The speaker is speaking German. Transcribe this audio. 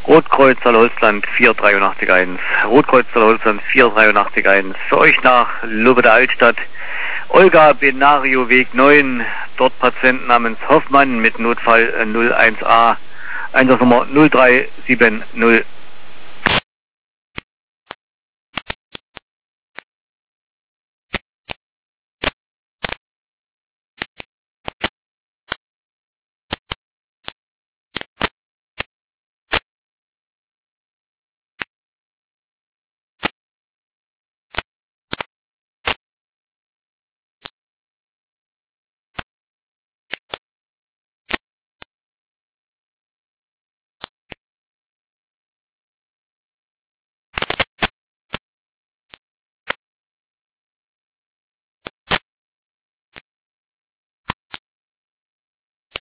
Rotkreuz Holzland 48381. Rotkreuz Holzland 48381. Für euch nach Lubbe der Altstadt. Olga Benario Weg 9. Dort Patient namens Hoffmann mit Notfall 01A. Einsatznummer 0370.